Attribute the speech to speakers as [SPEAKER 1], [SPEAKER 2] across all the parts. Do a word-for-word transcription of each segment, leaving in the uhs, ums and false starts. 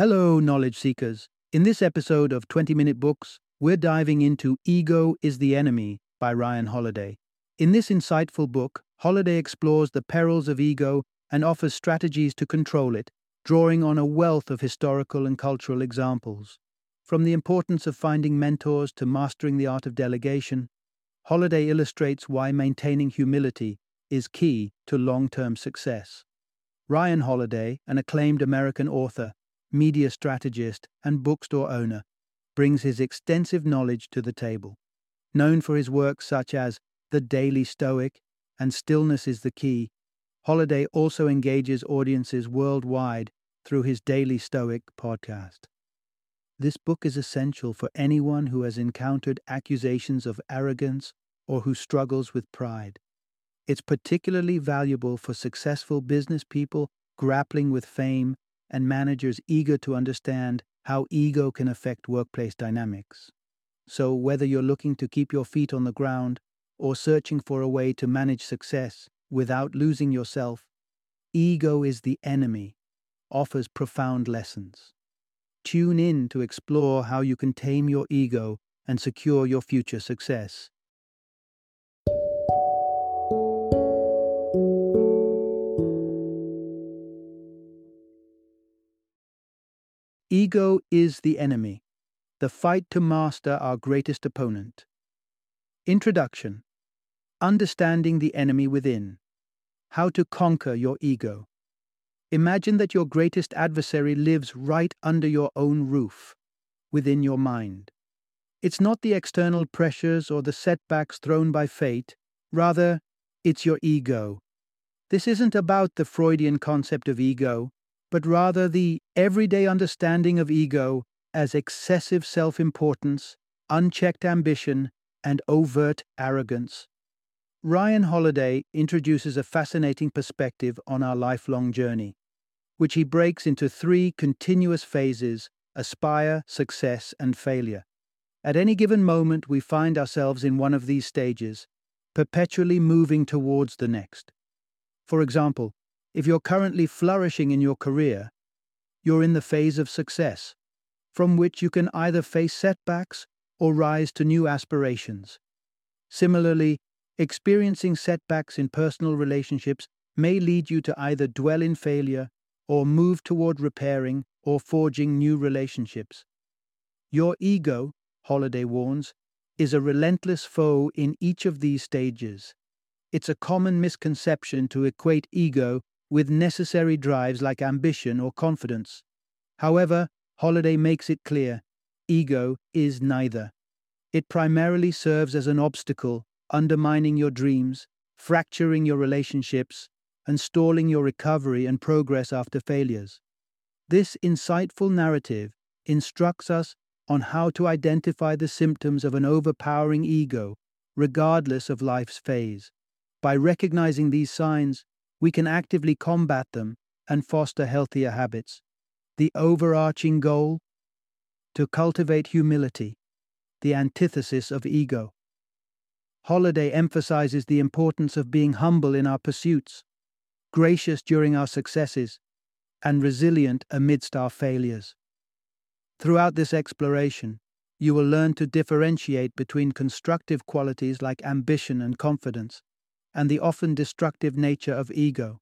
[SPEAKER 1] Hello, knowledge seekers. In this episode of twenty minute Books, we're diving into Ego is the Enemy by Ryan Holiday. In this insightful book, Holiday explores the perils of ego and offers strategies to control it, drawing on a wealth of historical and cultural examples. From the importance of finding mentors to mastering the art of delegation, Holiday illustrates why maintaining humility is key to long-term success. Ryan Holiday, an acclaimed American author, media strategist, and bookstore owner, brings his extensive knowledge to the table. Known for his works such as The Daily Stoic and Stillness is the Key, Holiday also engages audiences worldwide through his Daily Stoic podcast. This book is essential for anyone who has encountered accusations of arrogance or who struggles with pride. It's particularly valuable for successful business people grappling with fame and managers eager to understand how ego can affect workplace dynamics. So, whether you're looking to keep your feet on the ground or searching for a way to manage success without losing yourself, Ego is the Enemy offers profound lessons. Tune in to explore how you can tame your ego and secure your future success. Ego is the Enemy, the fight to master our greatest opponent. Introduction. Understanding the enemy within. How to conquer your ego. Imagine that your greatest adversary lives right under your own roof, within your mind. It's not the external pressures or the setbacks thrown by fate, rather, it's your ego. This isn't about the Freudian concept of ego, but rather the everyday understanding of ego as excessive self-importance, unchecked ambition, and overt arrogance. Ryan Holiday introduces a fascinating perspective on our lifelong journey, which he breaks into three continuous phases: aspire, success, and failure. At any given moment, we find ourselves in one of these stages, perpetually moving towards the next. For example, if you're currently flourishing in your career, you're in the phase of success, from which you can either face setbacks or rise to new aspirations. Similarly, experiencing setbacks in personal relationships may lead you to either dwell in failure or move toward repairing or forging new relationships. Your ego, Holiday warns, is a relentless foe in each of these stages. It's a common misconception to equate ego with necessary drives like ambition or confidence. However, Holiday makes it clear, ego is neither. It primarily serves as an obstacle, undermining your dreams, fracturing your relationships, and stalling your recovery and progress after failures. This insightful narrative instructs us on how to identify the symptoms of an overpowering ego, regardless of life's phase. By recognizing these signs, we can actively combat them and foster healthier habits. The overarching goal? To cultivate humility, the antithesis of ego. Holiday emphasizes the importance of being humble in our pursuits, gracious during our successes, and resilient amidst our failures. Throughout this exploration, you will learn to differentiate between constructive qualities like ambition and confidence, and the often destructive nature of ego.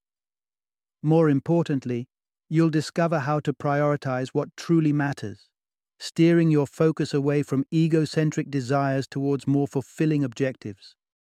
[SPEAKER 1] More importantly, you'll discover how to prioritize what truly matters, steering your focus away from egocentric desires towards more fulfilling objectives.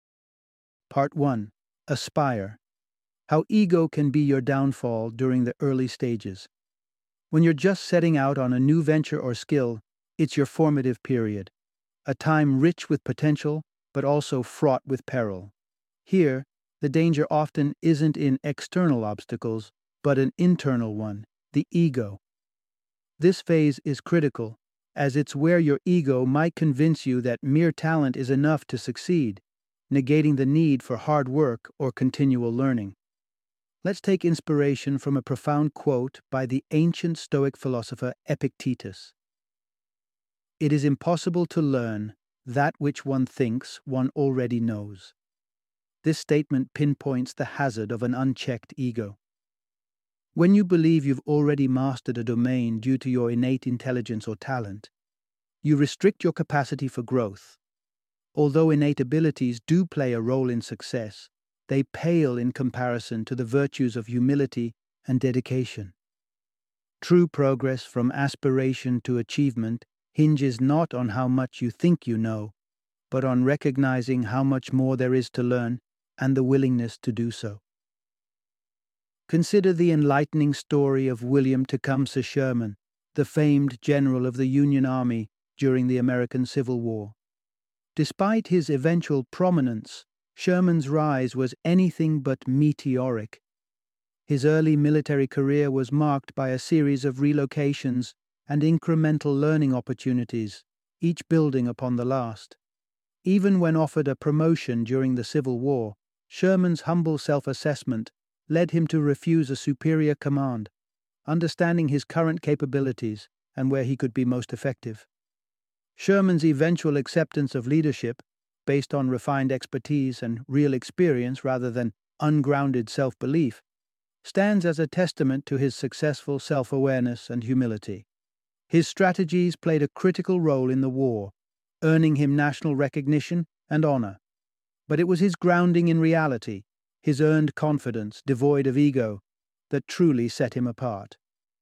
[SPEAKER 1] Part one. Aspire. How ego can be your downfall during the early stages. When you're just setting out on a new venture or skill, it's your formative period, a time rich with potential, but also fraught with peril. Here, the danger often isn't in external obstacles, but an internal one, the ego. This phase is critical, as it's where your ego might convince you that mere talent is enough to succeed, negating the need for hard work or continual learning. Let's take inspiration from a profound quote by the ancient Stoic philosopher Epictetus. "It is impossible to learn that which one thinks one already knows." This statement pinpoints the hazard of an unchecked ego. When you believe you've already mastered a domain due to your innate intelligence or talent, you restrict your capacity for growth. Although innate abilities do play a role in success, they pale in comparison to the virtues of humility and dedication. True progress from aspiration to achievement hinges not on how much you think you know, but on recognizing how much more there is to learn and the willingness to do so. Consider the enlightening story of William Tecumseh Sherman, the famed general of the Union Army during the American Civil War. Despite his eventual prominence, Sherman's rise was anything but meteoric. His early military career was marked by a series of relocations and incremental learning opportunities, each building upon the last. Even when offered a promotion during the Civil War, Sherman's humble self-assessment led him to refuse a superior command, understanding his current capabilities and where he could be most effective. Sherman's eventual acceptance of leadership, based on refined expertise and real experience rather than ungrounded self-belief, stands as a testament to his successful self-awareness and humility. His strategies played a critical role in the war, earning him national recognition and honor. But it was his grounding in reality, his earned confidence, devoid of ego, that truly set him apart.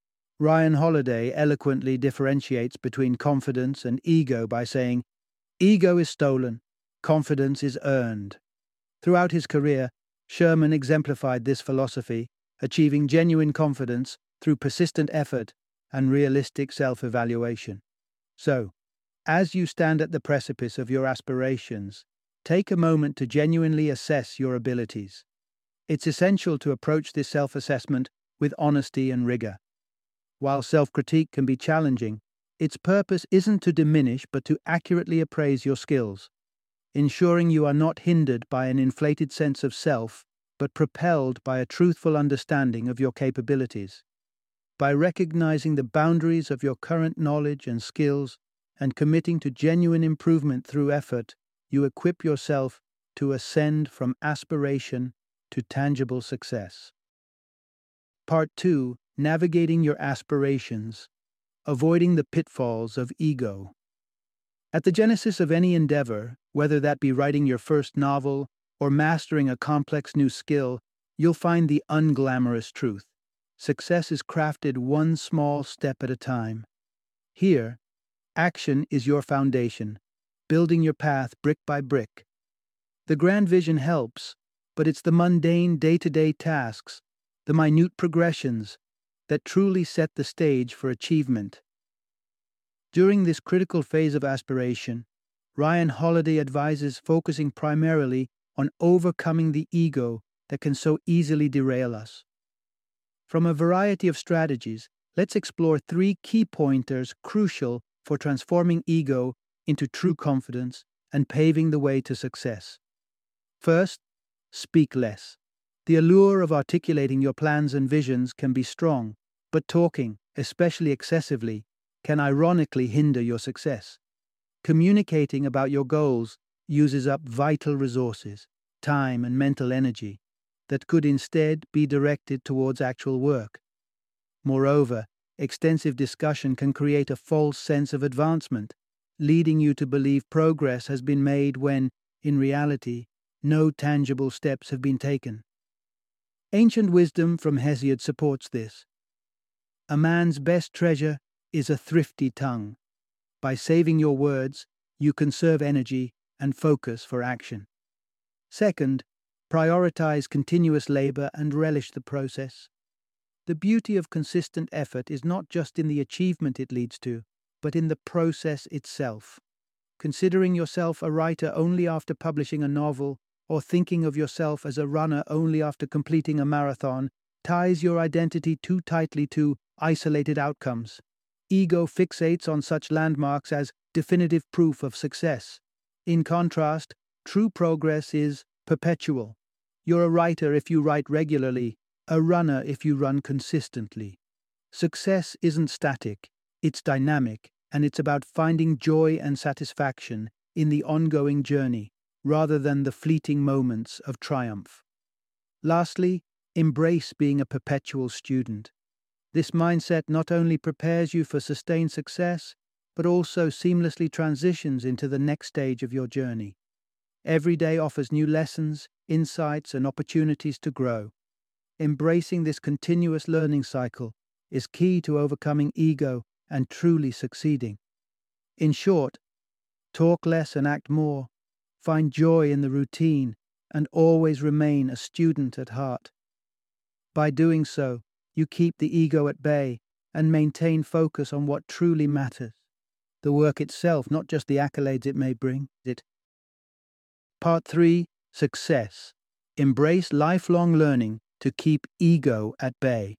[SPEAKER 1] Ryan Holiday eloquently differentiates between confidence and ego by saying, "Ego is stolen, confidence is earned." Throughout his career, Sherman exemplified this philosophy, achieving genuine confidence through persistent effort and realistic self-evaluation. So, as you stand at the precipice of your aspirations, take a moment to genuinely assess your abilities. It's essential to approach this self-assessment with honesty and rigor. While self-critique can be challenging, its purpose isn't to diminish but to accurately appraise your skills, ensuring you are not hindered by an inflated sense of self, but propelled by a truthful understanding of your capabilities. By recognizing the boundaries of your current knowledge and skills and committing to genuine improvement through effort, you equip yourself to ascend from aspiration to tangible success. Part two. Navigating your aspirations, avoiding the pitfalls of ego. At the genesis of any endeavor, whether that be writing your first novel or mastering a complex new skill, you'll find the unglamorous truth. Success is crafted one small step at a time. Here, action is your foundation, building your path brick by brick. The grand vision helps, but it's the mundane day-to-day tasks, the minute progressions, that truly set the stage for achievement. During this critical phase of aspiration, Ryan Holiday advises focusing primarily on overcoming the ego that can so easily derail us. From a variety of strategies, let's explore three key pointers crucial for transforming ego into true confidence and paving the way to success. First, speak less. The allure of articulating your plans and visions can be strong, but talking, especially excessively, can ironically hinder your success. Communicating about your goals uses up vital resources, time and mental energy, that could instead be directed towards actual work. Moreover, extensive discussion can create a false sense of advancement, leading you to believe progress has been made when, in reality, no tangible steps have been taken. Ancient wisdom from Hesiod supports this. A man's best treasure is a thrifty tongue. By saving your words, you conserve energy and focus for action. Second, prioritize continuous labor and relish the process. The beauty of consistent effort is not just in the achievement it leads to, but in the process itself. Considering yourself a writer only after publishing a novel, or thinking of yourself as a runner only after completing a marathon, ties your identity too tightly to isolated outcomes. Ego fixates on such landmarks as definitive proof of success. In contrast, true progress is perpetual. You're a writer if you write regularly, a runner if you run consistently. Success isn't static, it's dynamic, and it's about finding joy and satisfaction in the ongoing journey, rather than the fleeting moments of triumph. Lastly, Embrace being a perpetual student. This mindset not only prepares you for sustained success, but also seamlessly transitions into the next stage of your journey. Every day offers new lessons, insights, and opportunities to grow. Embracing this continuous learning cycle is key to overcoming ego and truly succeeding. In short, talk less and act more, find joy in the routine, and always remain a student at heart. By doing so, you keep the ego at bay and maintain focus on what truly matters. The work itself, not just the accolades it may bring. It. Part three. Success. Embrace lifelong learning to keep ego at bay.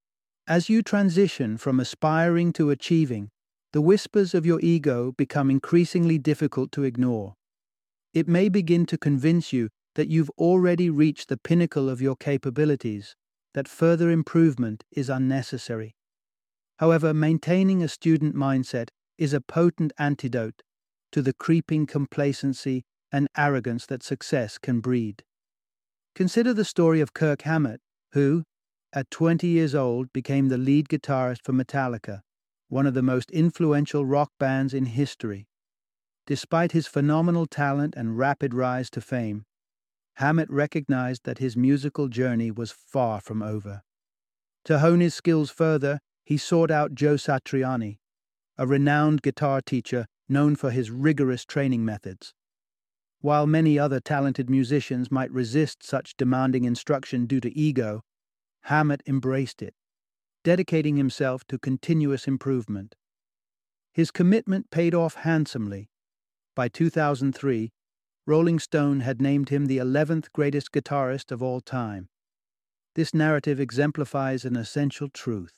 [SPEAKER 1] As you transition from aspiring to achieving, the whispers of your ego become increasingly difficult to ignore. It may begin to convince you that you've already reached the pinnacle of your capabilities, that further improvement is unnecessary. However, maintaining a student mindset is a potent antidote to the creeping complacency and arrogance that success can breed. Consider the story of Kirk Hammett, who, at twenty years old, became the lead guitarist for Metallica, one of the most influential rock bands in history. Despite his phenomenal talent and rapid rise to fame, Hammett recognized that his musical journey was far from over. To hone his skills further, he sought out Joe Satriani, a renowned guitar teacher known for his rigorous training methods. While many other talented musicians might resist such demanding instruction due to ego, Hammett embraced it, dedicating himself to continuous improvement. His commitment paid off handsomely. By two thousand three, Rolling Stone had named him the eleventh greatest guitarist of all time. This narrative exemplifies an essential truth.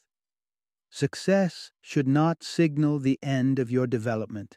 [SPEAKER 1] Success should not signal the end of your development.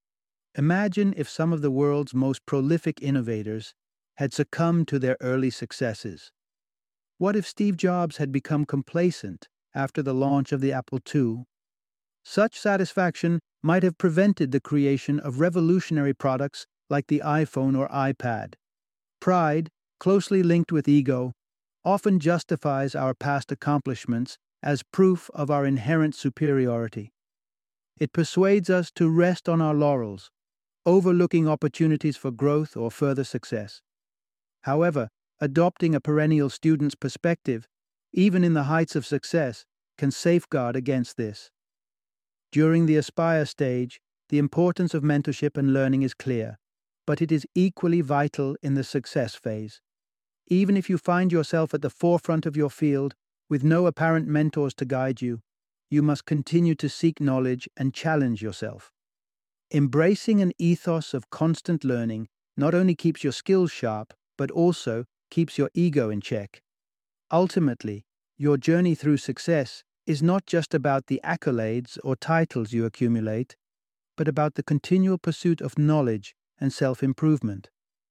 [SPEAKER 1] Imagine if some of the world's most prolific innovators had succumbed to their early successes. What if Steve Jobs had become complacent after the launch of the Apple two? Such satisfaction might have prevented the creation of revolutionary products like the iPhone or iPad. Pride, closely linked with ego, often justifies our past accomplishments as proof of our inherent superiority. It persuades us to rest on our laurels, overlooking opportunities for growth or further success. However, adopting a perennial student's perspective, even in the heights of success, can safeguard against this. During the Aspire stage, the importance of mentorship and learning is clear, but it is equally vital in the success phase. Even if you find yourself at the forefront of your field, with no apparent mentors to guide you, you must continue to seek knowledge and challenge yourself. Embracing an ethos of constant learning not only keeps your skills sharp, but also keeps your ego in check. Ultimately, your journey through success is not just about the accolades or titles you accumulate, but about the continual pursuit of knowledge and self-improvement.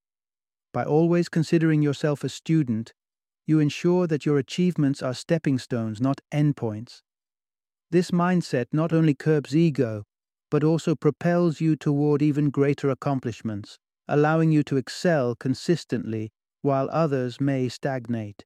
[SPEAKER 1] By always considering yourself a student, you ensure that your achievements are stepping stones, not endpoints. This mindset not only curbs ego, but also propels you toward even greater accomplishments, allowing you to excel consistently while others may stagnate.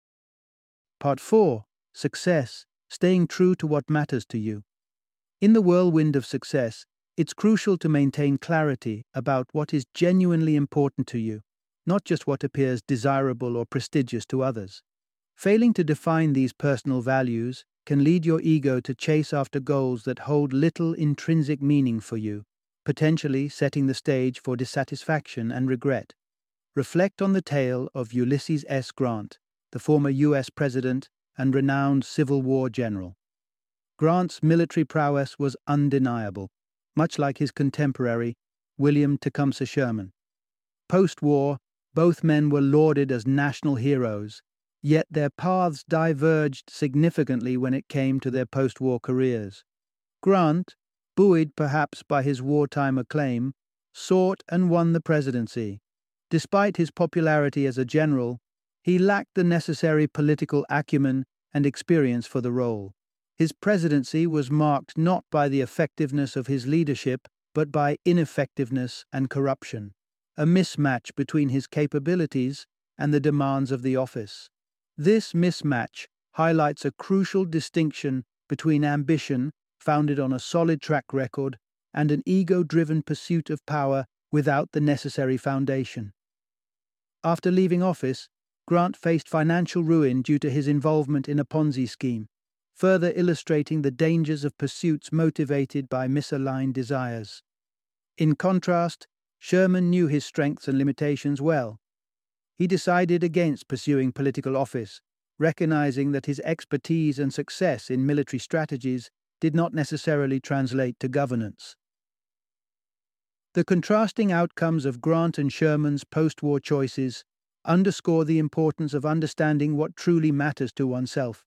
[SPEAKER 1] Part four. Success. Staying true to what matters to you. In the whirlwind of success, it's crucial to maintain clarity about what is genuinely important to you, not just what appears desirable or prestigious to others. Failing to define these personal values can lead your ego to chase after goals that hold little intrinsic meaning for you, potentially setting the stage for dissatisfaction and regret. Reflect on the tale of Ulysses S. Grant, the former U S president and renowned Civil War general. Grant's military prowess was undeniable, much like his contemporary, William Tecumseh Sherman. Post-war, both men were lauded as national heroes, yet their paths diverged significantly when it came to their post-war careers. Grant, buoyed perhaps by his wartime acclaim, sought and won the presidency. Despite his popularity as a general, he lacked the necessary political acumen and experience for the role. His presidency was marked not by the effectiveness of his leadership, but by ineffectiveness and corruption, a mismatch between his capabilities and the demands of the office. This mismatch highlights a crucial distinction between ambition, founded on a solid track record, and an ego-driven pursuit of power without the necessary foundation. After leaving office, Grant faced financial ruin due to his involvement in a Ponzi scheme, further illustrating the dangers of pursuits motivated by misaligned desires. In contrast, Sherman knew his strengths and limitations well. He decided against pursuing political office, recognizing that his expertise and success in military strategies did not necessarily translate to governance. The contrasting outcomes of Grant and Sherman's post-war choices underscore the importance of understanding what truly matters to oneself.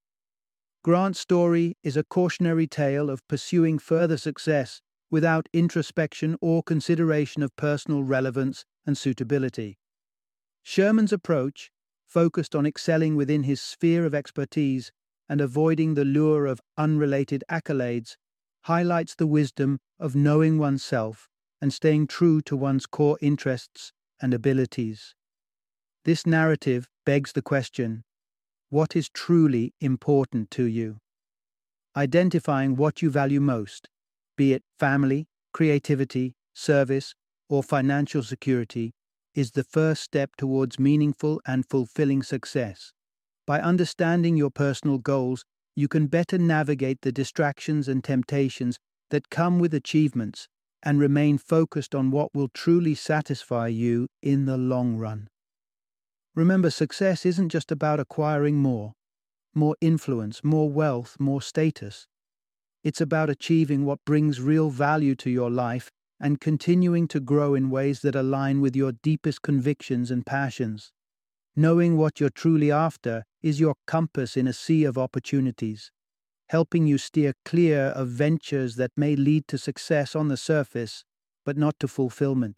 [SPEAKER 1] Grant's story is a cautionary tale of pursuing further success without introspection or consideration of personal relevance and suitability. Sherman's approach, focused on excelling within his sphere of expertise and avoiding the lure of unrelated accolades, highlights the wisdom of knowing oneself and staying true to one's core interests and abilities. This narrative begs the question, what is truly important to you? Identifying what you value most, be it family, creativity, service, or financial security, is the first step towards meaningful and fulfilling success. By understanding your personal goals, you can better navigate the distractions and temptations that come with achievements and remain focused on what will truly satisfy you in the long run. Remember, success isn't just about acquiring more, more influence, more wealth, more status. It's about achieving what brings real value to your life and continuing to grow in ways that align with your deepest convictions and passions. Knowing what you're truly after is your compass in a sea of opportunities, helping you steer clear of ventures that may lead to success on the surface, but not to fulfillment.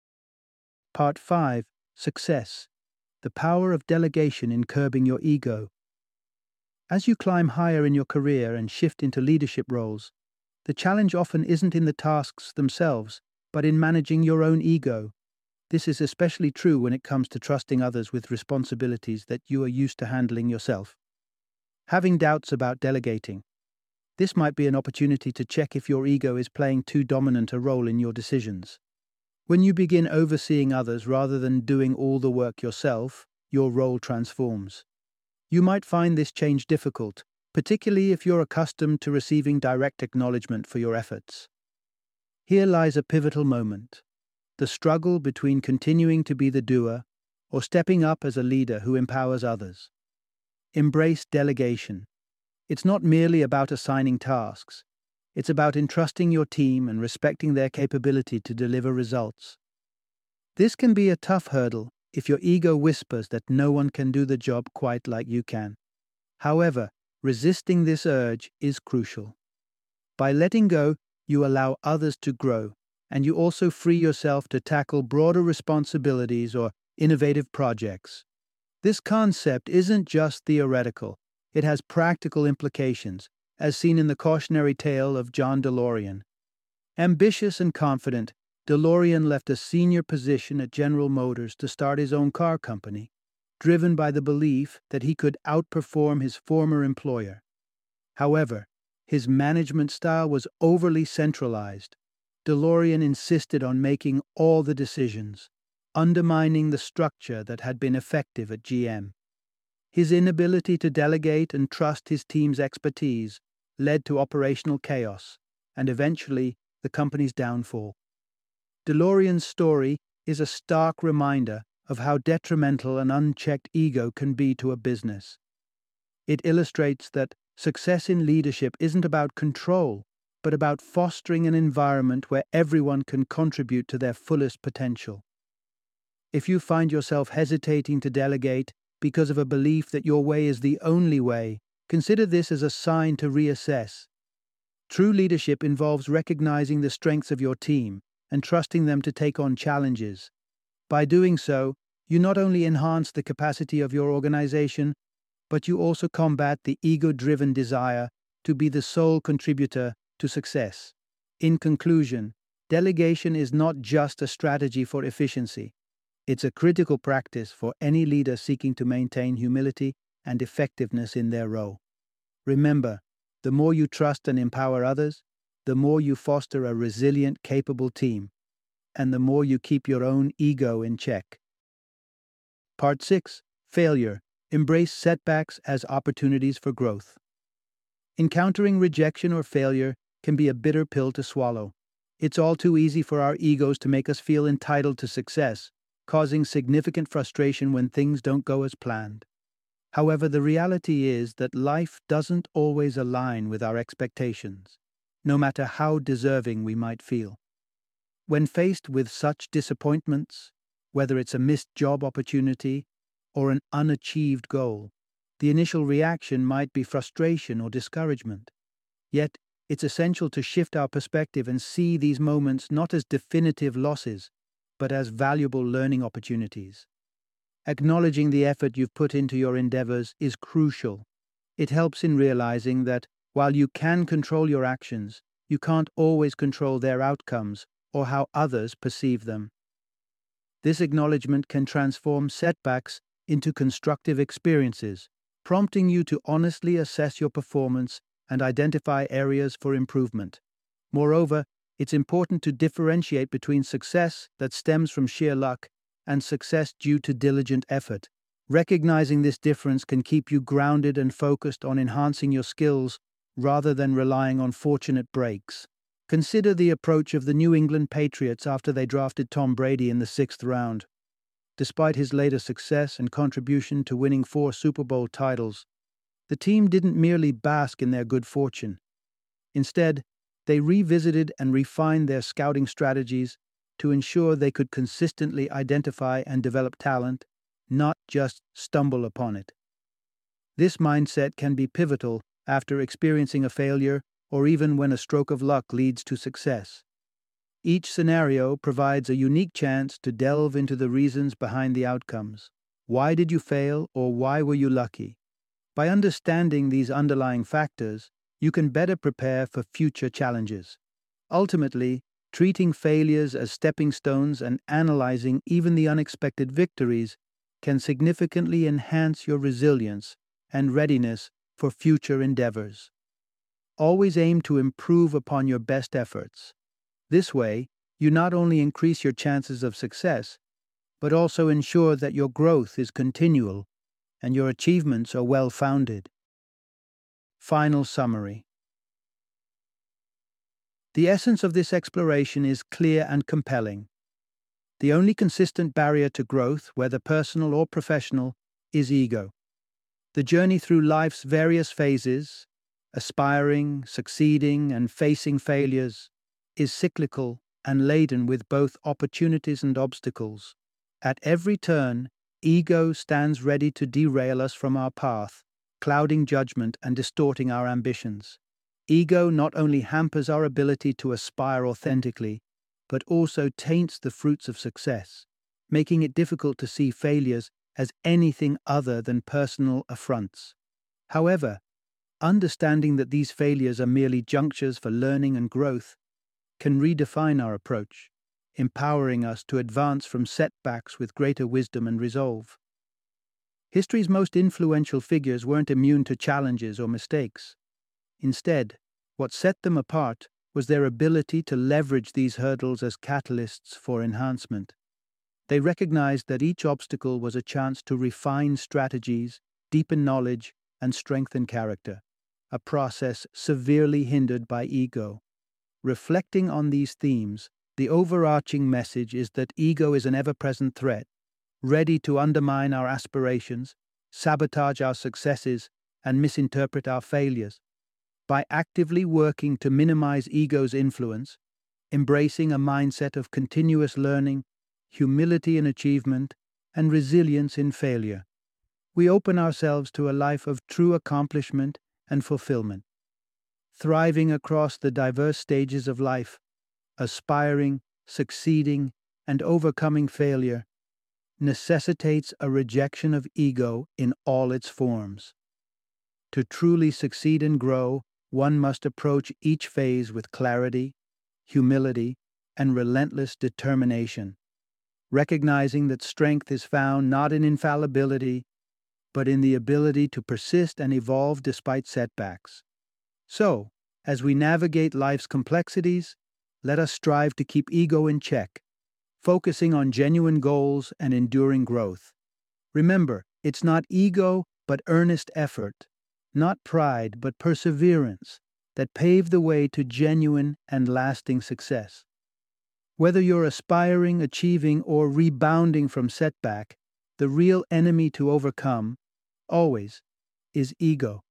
[SPEAKER 1] Part five. Success. The power of delegation in curbing your ego. As you climb higher in your career and shift into leadership roles, the challenge often isn't in the tasks themselves, but in managing your own ego. This is especially true when it comes to trusting others with responsibilities that you are used to handling yourself. Having doubts about delegating. This might be an opportunity to check if your ego is playing too dominant a role in your decisions. When you begin overseeing others rather than doing all the work yourself, your role transforms. You might find this change difficult, particularly if you're accustomed to receiving direct acknowledgement for your efforts. Here lies a pivotal moment, the struggle between continuing to be the doer or stepping up as a leader who empowers others. Embrace delegation. It's not merely about assigning tasks. It's about entrusting your team and respecting their capability to deliver results. This can be a tough hurdle if your ego whispers that no one can do the job quite like you can. However, resisting this urge is crucial. By letting go, you allow others to grow, and you also free yourself to tackle broader responsibilities or innovative projects. This concept isn't just theoretical, it has practical implications, as seen in the cautionary tale of John DeLorean. Ambitious and confident, DeLorean left a senior position at General Motors to start his own car company, driven by the belief that he could outperform his former employer. However, his management style was overly centralized. DeLorean insisted on making all the decisions, undermining the structure that had been effective at G M. His inability to delegate and trust his team's expertise led to operational chaos and eventually the company's downfall. DeLorean's story is a stark reminder of how detrimental an unchecked ego can be to a business. It illustrates that success in leadership isn't about control, but about fostering an environment where everyone can contribute to their fullest potential. If you find yourself hesitating to delegate because of a belief that your way is the only way, consider this as a sign to reassess. True leadership involves recognizing the strengths of your team and trusting them to take on challenges. By doing so, you not only enhance the capacity of your organization, but you also combat the ego-driven desire to be the sole contributor to success. In conclusion, delegation is not just a strategy for efficiency. It's a critical practice for any leader seeking to maintain humility and effectiveness in their role. Remember, the more you trust and empower others, the more you foster a resilient, capable team, and the more you keep your own ego in check. Part six. Failure. Embrace setbacks as opportunities for growth. Encountering rejection or failure can be a bitter pill to swallow. It's all too easy for our egos to make us feel entitled to success, causing significant frustration when things don't go as planned. However, the reality is that life doesn't always align with our expectations, no matter how deserving we might feel. When faced with such disappointments, whether it's a missed job opportunity or an unachieved goal, the initial reaction might be frustration or discouragement. Yet, it's essential to shift our perspective and see these moments not as definitive losses, but as valuable learning opportunities. Acknowledging the effort you've put into your endeavors is crucial. It helps in realizing that while you can control your actions, you can't always control their outcomes or how others perceive them. This acknowledgement can transform setbacks into constructive experiences, prompting you to honestly assess your performance and identify areas for improvement. Moreover, it's important to differentiate between success that stems from sheer luck and success due to diligent effort. Recognizing this difference can keep you grounded and focused on enhancing your skills rather than relying on fortunate breaks. Consider the approach of the New England Patriots after they drafted Tom Brady in the sixth round. Despite his later success and contribution to winning four Super Bowl titles, the team didn't merely bask in their good fortune. Instead, they revisited and refined their scouting strategies to ensure they could consistently identify and develop talent, not just stumble upon it. This mindset can be pivotal after experiencing a failure or even when a stroke of luck leads to success. Each scenario provides a unique chance to delve into the reasons behind the outcomes. Why did you fail, or why were you lucky? By understanding these underlying factors, you can better prepare for future challenges. Ultimately, treating failures as stepping stones and analyzing even the unexpected victories can significantly enhance your resilience and readiness for future endeavors. Always aim to improve upon your best efforts. This way, you not only increase your chances of success, but also ensure that your growth is continual and your achievements are well-founded. Final summary. The essence of this exploration is clear and compelling. The only consistent barrier to growth, whether personal or professional, is ego. The journey through life's various phases, aspiring, succeeding, and facing failures, is cyclical and laden with both opportunities and obstacles. At every turn, ego stands ready to derail us from our path, clouding judgment and distorting our ambitions. Ego not only hampers our ability to aspire authentically, but also taints the fruits of success, making it difficult to see failures as anything other than personal affronts. However, understanding that these failures are merely junctures for learning and growth can redefine our approach, empowering us to advance from setbacks with greater wisdom and resolve. History's most influential figures weren't immune to challenges or mistakes. Instead, what set them apart was their ability to leverage these hurdles as catalysts for enhancement. They recognized that each obstacle was a chance to refine strategies, deepen knowledge, and strengthen character, a process severely hindered by ego. Reflecting on these themes, the overarching message is that ego is an ever-present threat, ready to undermine our aspirations, sabotage our successes, and misinterpret our failures. By actively working to minimize ego's influence, embracing a mindset of continuous learning, humility in achievement, and resilience in failure, we open ourselves to a life of true accomplishment and fulfillment. Thriving across the diverse stages of life, aspiring, succeeding, and overcoming failure, necessitates a rejection of ego in all its forms. To truly succeed and grow, one must approach each phase with clarity, humility, and relentless determination. recognizing that strength is found not in infallibility, but in the ability to persist and evolve despite setbacks. So, as we navigate life's complexities, let us strive to keep ego in check, focusing on genuine goals and enduring growth. Remember, it's not ego, but earnest effort, not pride, but perseverance, that pave the way to genuine and lasting success. Whether you're aspiring, achieving, or rebounding from setback, the real enemy to overcome, always, is ego.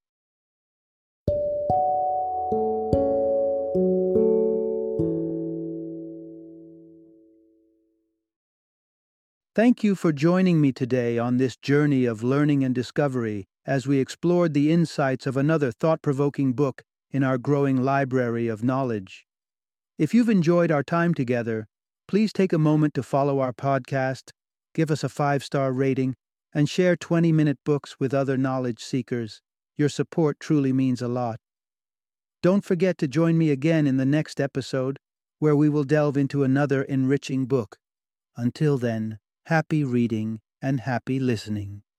[SPEAKER 1] Thank you for joining me today on this journey of learning and discovery as we explored the insights of another thought-provoking book in our growing library of knowledge. If you've enjoyed our time together, please take a moment to follow our podcast, give us a five-star rating, and share twenty-minute books with other knowledge seekers. Your support truly means a lot. Don't forget to join me again in the next episode, where we will delve into another enriching book. Until then, happy reading and happy listening.